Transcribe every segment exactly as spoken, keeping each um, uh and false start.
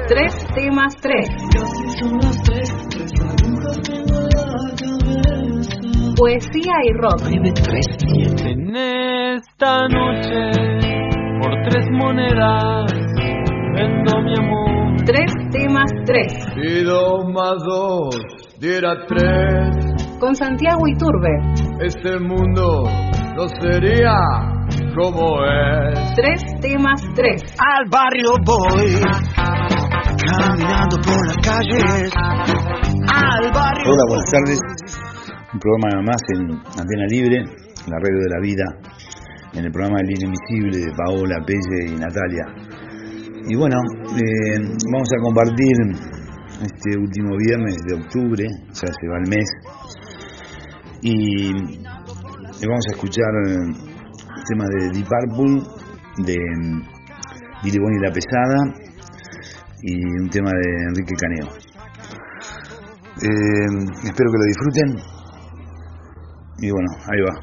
Tres temas tres. Poesía y rock. En esta noche, por tres monedas, vendo mi amor. Tres temas tres. Si dos más dos diera tres, con Santiago Iturbe. este mundo no sería como es. Tres temas tres. Al barrio voy, caminando por las calles. Al barrio. Hola, buenas tardes. Un programa más en Antena Libre, la radio de la vida, en el programa El Hilo Invisible de Paola, Pelle y Natalia. Y bueno, eh, vamos a compartir este último viernes de octubre, ya se va el mes, y vamos a escuchar el tema de Deep Purple, de Billy Bonnie La Pesada, y un tema de Enrique Caneo. Eh, espero que lo disfruten. Y bueno, ahí va.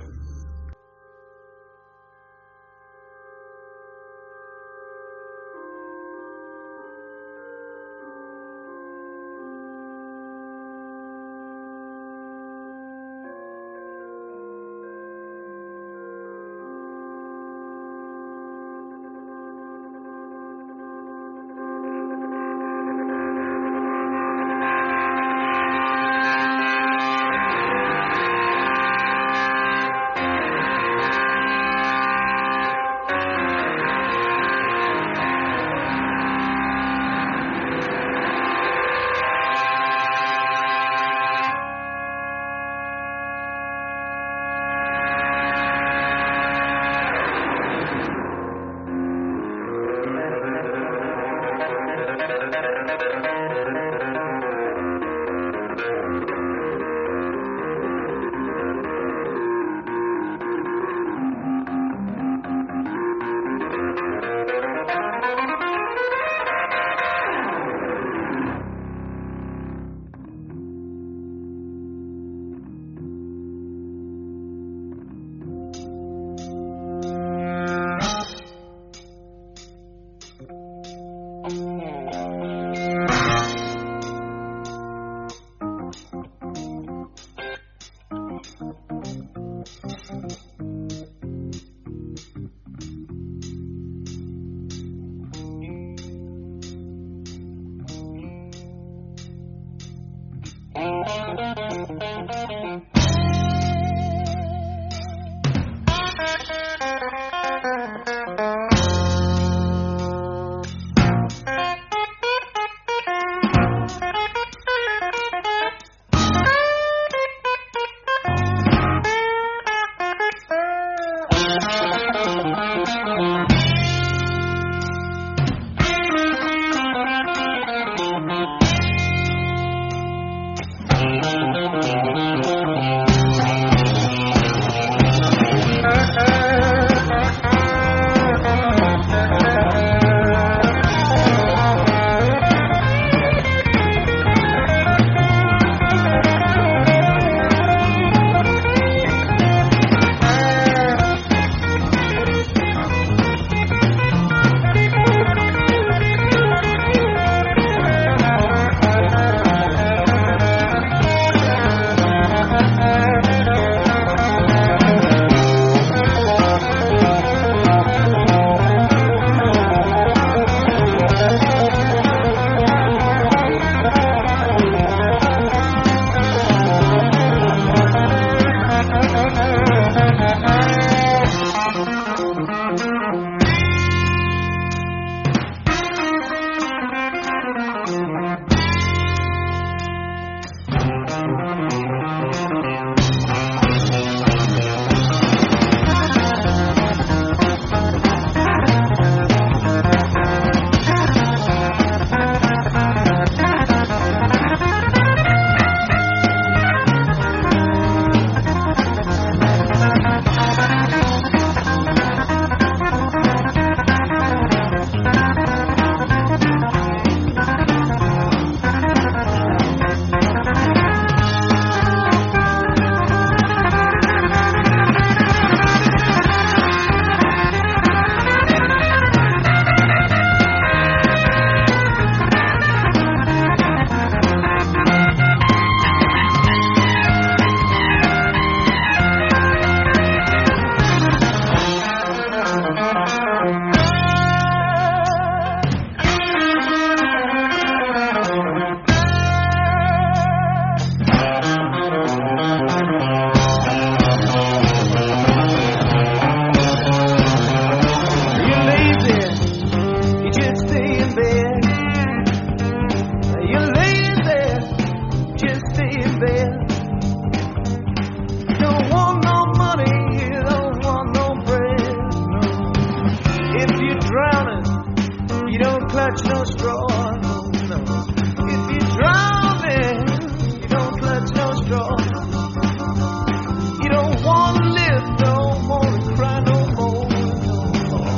clutch no straw, no, no. If you're drowning, you don't clutch no straw. You don't wanna live no more and cry no more, no more.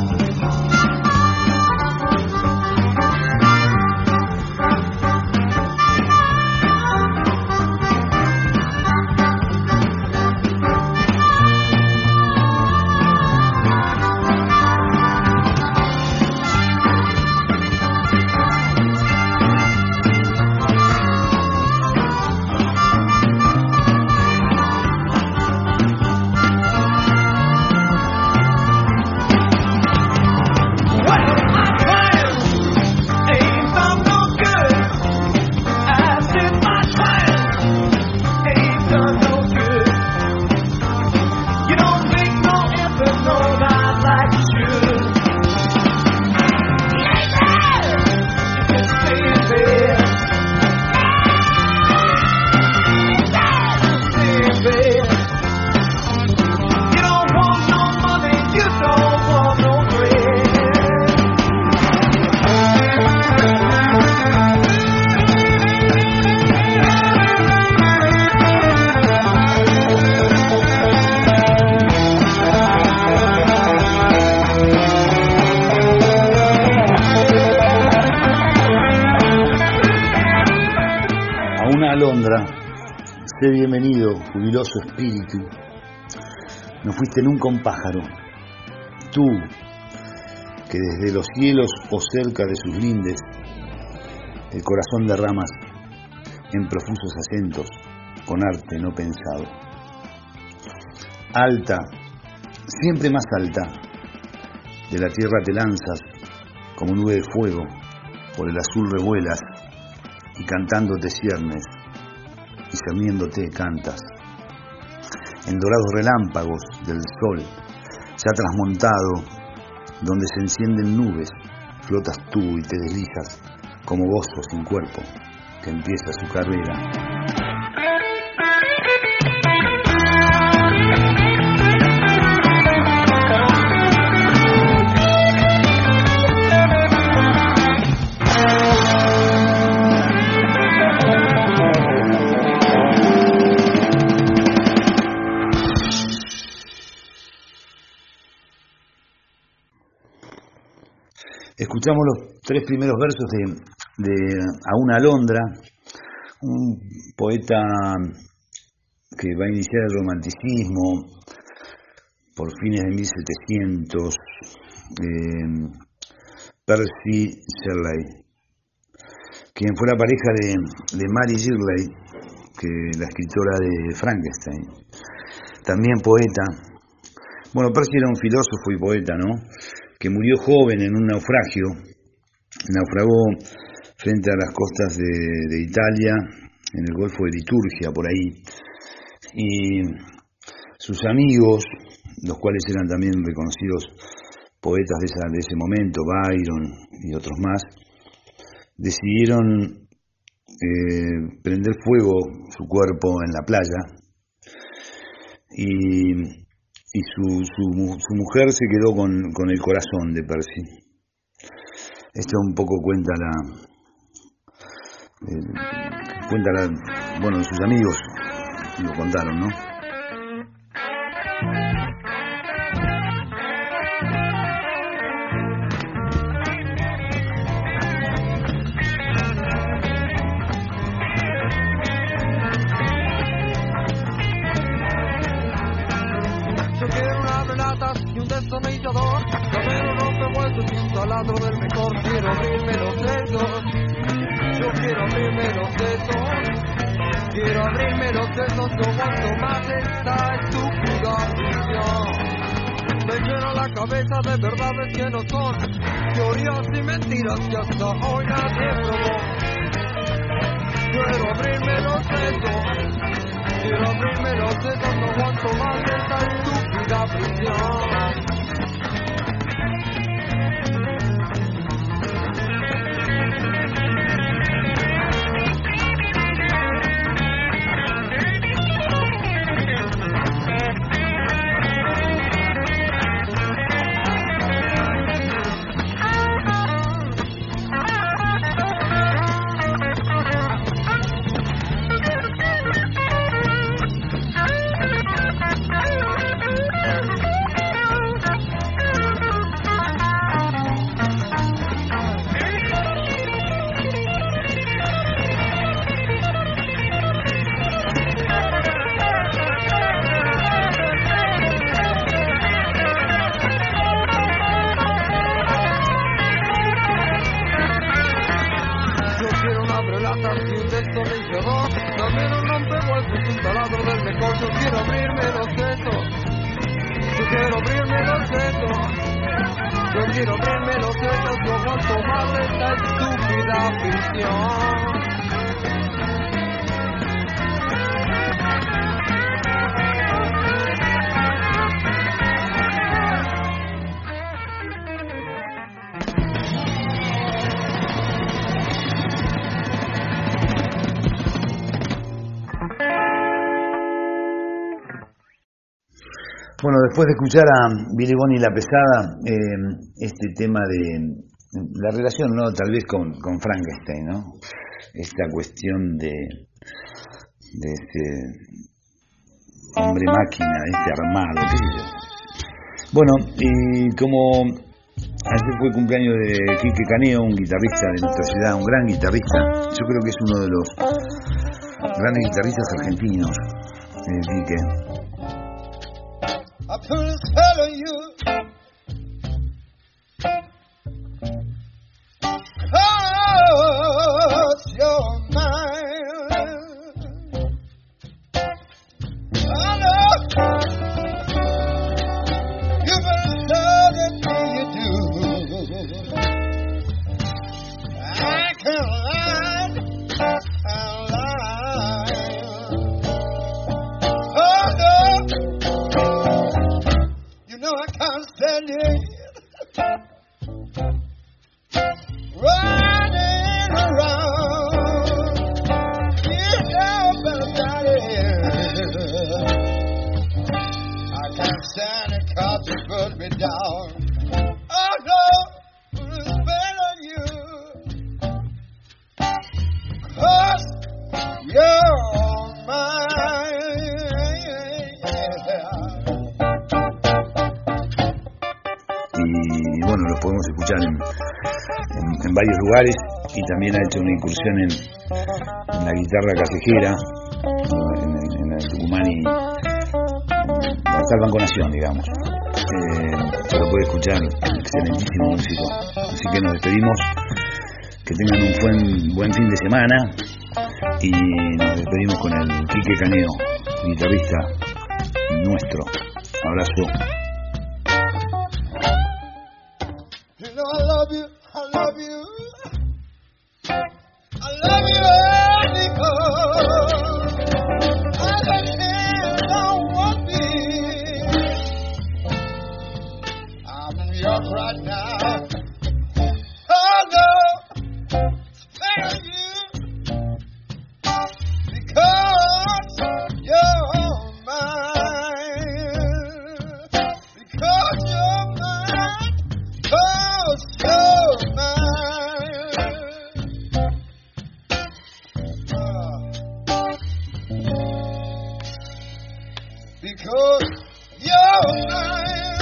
Sé bienvenido, jubiloso espíritu. No fuiste nunca un pájaro. Tú, que desde los cielos o cerca de sus lindes, el corazón derramas en profusos acentos con arte no pensado. Alta, siempre más alta, de la tierra te lanzas como nube de fuego, por el azul revuelas y cantando te ciernes. Y cerniéndote cantas. En dorados relámpagos del sol, ya trasmontado, donde se encienden nubes, flotas tú y te deslizas como gozo sin cuerpo que empieza su carrera. Escuchamos los tres primeros versos de, de A una alondra, un poeta que va a iniciar el romanticismo por fines de mil setecientos, eh, Percy Shelley, quien fue la pareja de, de Mary Shelley, que la escritora de Frankenstein, también poeta. Bueno, Percy era un filósofo y poeta, ¿no?, que murió joven en un naufragio, naufragó frente a las costas de, de Italia, en el Golfo de Liturgia, por ahí, y sus amigos, los cuales eran también reconocidos poetas de, esa, de ese momento, Byron y otros más, decidieron eh, prender fuego su cuerpo en la playa, y y su, su, su mujer se quedó con, con el corazón de Percy. Esto un poco cuenta la, eh, cuenta la, bueno, sus amigos lo contaron, ¿no? Destornillador, camino rompehuesos, un taladro del mejor. Quiero abrirme los dedos, yo quiero abrirme los dedos, quiero abrirme los dedos, no aguanto más esta estúpida prisión. Me lleno la cabeza de verdades que no son, teorías y mentiras que hasta hoy nadie probó. Quiero abrirme los dedos, quiero abrirme los dedos, no aguanto más esta estúpida prisión. tornillo dos, dame un rompehuesos, un taladro del mejor. Yo quiero abrirme los sesos, yo quiero abrirme los sesos, yo quiero abrirme los sesos. Yo aguanto más de esta estúpida ficción. Bueno, después de escuchar a Billy Bonnie La Pesada, eh, este tema de la relación, ¿no? Tal vez con, con Frankenstein, ¿no? Esta cuestión de, de este hombre máquina, este armado, qué sé yo. Bueno, y como ayer fue el cumpleaños de Quique Caneo, un guitarrista de nuestra ciudad, un gran guitarrista, yo creo que es uno de los grandes guitarristas argentinos, eh, Quique. I couldn't tell you, cause you're mine. I know you've been loving me, you do. I can't lie, can't lie. Oh no. You know I can't stand it, running around, you know about it. I can't stand it 'cause you put me down. Oh no, it's better you, 'cause you're mine. Y bueno, lo podemos escuchar en, en, en varios lugares, y también ha hecho una incursión en, en la guitarra callejera, en, en, en el Tucumán y en Portal Banco Nación, digamos. Eh, se lo puede escuchar, excelentísimo músico. Así que nos despedimos, que tengan un buen, buen fin de semana, y nos despedimos con el Quique Caneo, guitarrista nuestro. Abrazo. You know I love you, I love you, I love you because I depend on one thing. I'm in New York right now. Oh no, thank you because you're mine, because you're mine. Oh, so mine. Oh. Because you're mine.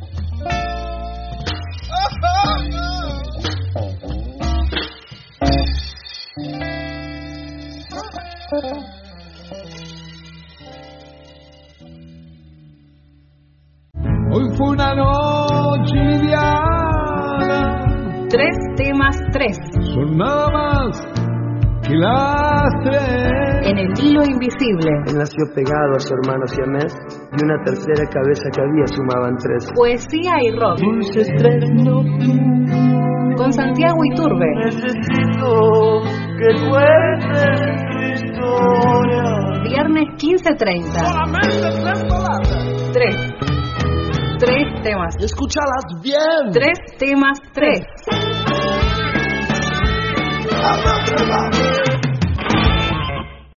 Oh, no. Hoy fue una noche liviana. Tres temas, tres. Son nada más que las tres. En el hilo invisible. Él nació pegado a su hermano siamés y una tercera cabeza que había sumaban tres. Poesía y rock. Dulces tres nocturnos. Con Santiago Iturbe. Necesito que cuentes tu historia. Viernes quince treinta. Solamente tres palabras. Tres. Tres temas. Escúchalas bien. Tres temas, tres. I'm not